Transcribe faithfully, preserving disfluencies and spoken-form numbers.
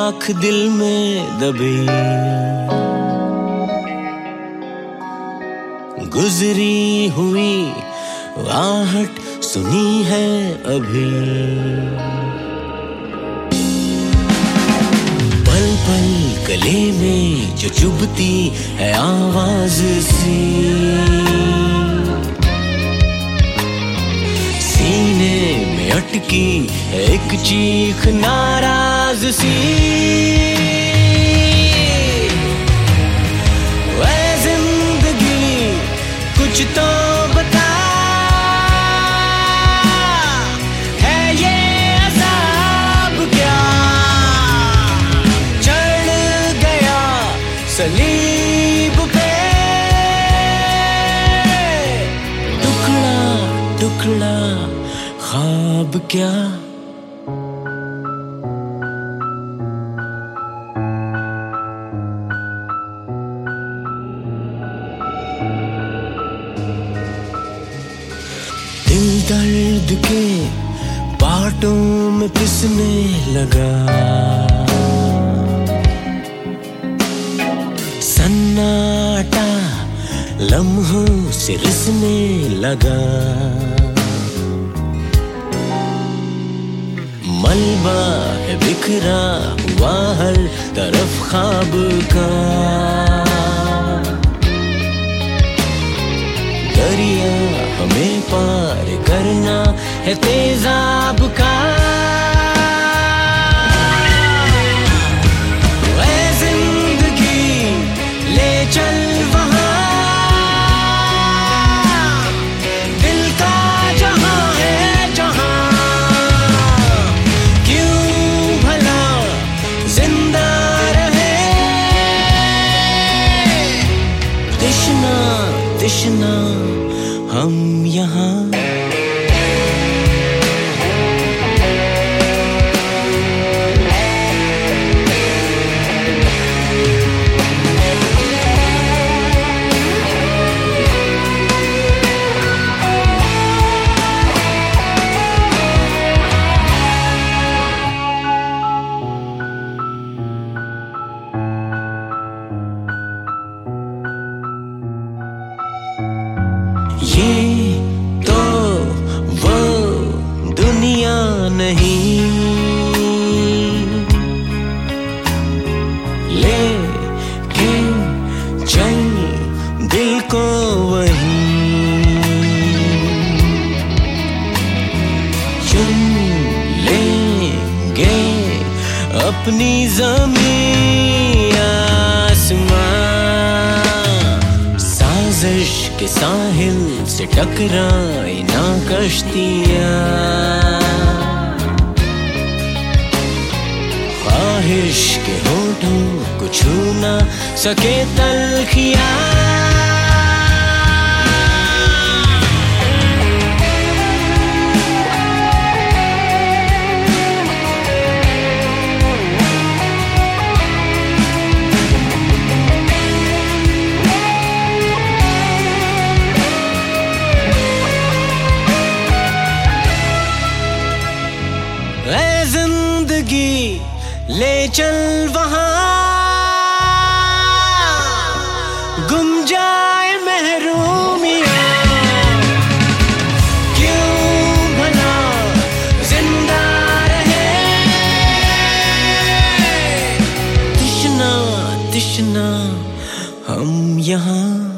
आँख दिल में दबी, गुजरी हुई आहट सुनी है अभी। पल पल गले में जो चुभती है आवाज सी, सीने में अटकी है एक चीख नाराज सी। वै जिंदगी कुछ तो बता, है ये अज़ाब क्या चढ़ गया सलीब पे। टुकड़ा टुकड़ा ख्वाब क्या, दिल दर्द के बाटों में पिसने लगा, सन्नाटा लम्हों से रिसने लगा। मलबा है बिखरा हुआ हर तरफ ख्वाब का, दरिया हमें पार करना है तेजाब का। ऐ जिंदगी ले चल वहाँ, दिल का जहाँ है जहाँ, क्यों भला जिंदा रहे। तिश्ना तिश्ना हम यहाँ, ये तो वो दुनिया नहीं, ले के चल दिल को वहीं, चुन लेंगे अपनी ज़मीं आसमां। साजिश के साहिल से टकराए ना कश्तियाँ, ख्वाहिश के होठों को छू ना सके तलखियाँ। ऐ जिंदगी ले चल वहाँ, गुम जाए महरूमियाँ, क्यों भला जिंदा रहे। तिश्ना तिश्ना हम यहाँ।